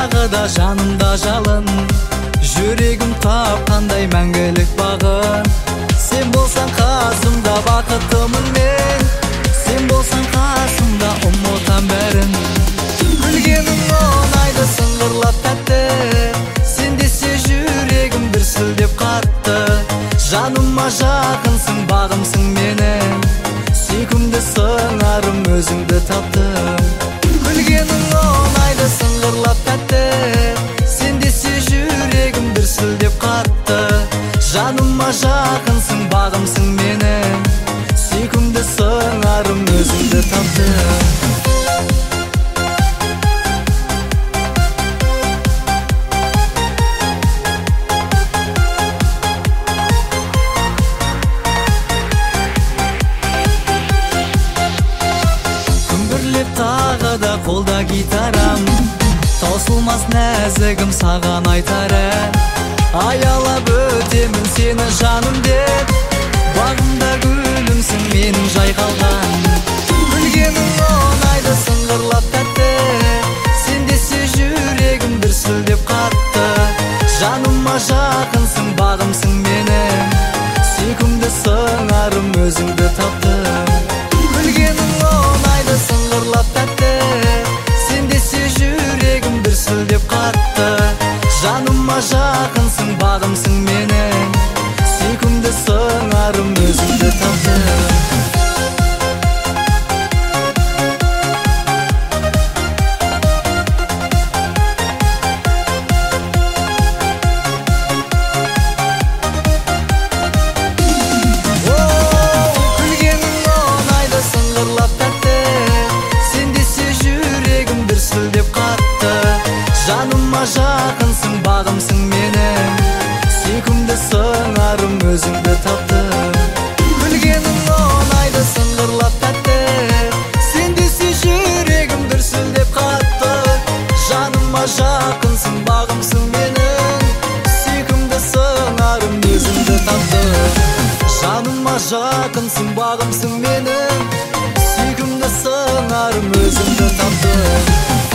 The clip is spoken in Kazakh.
тағы да жанымда жалын, жүрегім тапқандай мәңгілік бағын. Сен болсаң қасымда бақыттымын мен, сен болсаң қасымда ұмытам бәрін. Күлгенің ұнайды сыңғырлап тәтті, сен десе жүрегім дүрсілдеп қатты. Жаныма жақынсың, бағымсың менің, сүйкімді сыңарым өзіңді таптым. Күлгенің ұнайды сыңғырлап тәтті, сен десе жүрегім дүрсілдеп қатты. Жаныма жақынсың, бағымсың менің, сүйкімді сыңарым өзіңді таптым. Тағы да қолда гитарам, таусылмас нәзігім саған айтар ән. Аялап өтемін сені жаным деп, бағымда гүлімсің менің жайқалған. Күлгенің ұнайды сыңғырлап тәтті, сен десе жүрегім дүрсілдеп қатты. Жаныма жақынсың, бағымсың менің, сүйкімді сыңарым өзіңді таптым. Күлгенің ұнайды сыңғырлап тәтті, сен десе жүрегім дүрсілдеп қатты. Жаныма жақынсың, бағымсың менің, сүйкімді сыңарым өзіңді таптым. Жаныма жақынсың, бағымсың менің, сүйкімді сыңарым өзіңді таптым. Күлгенің ұнайды сыңғырлап тәтті, сен десе жүрегім дүрсілдеп қатты. Жаныма жақынсың, бағымсың менің, сүйкімді сыңарым өзіңді таптым. Жаныма жақынсың, бағымсың менің, сүйкімді сыңарым өзіңді таптым.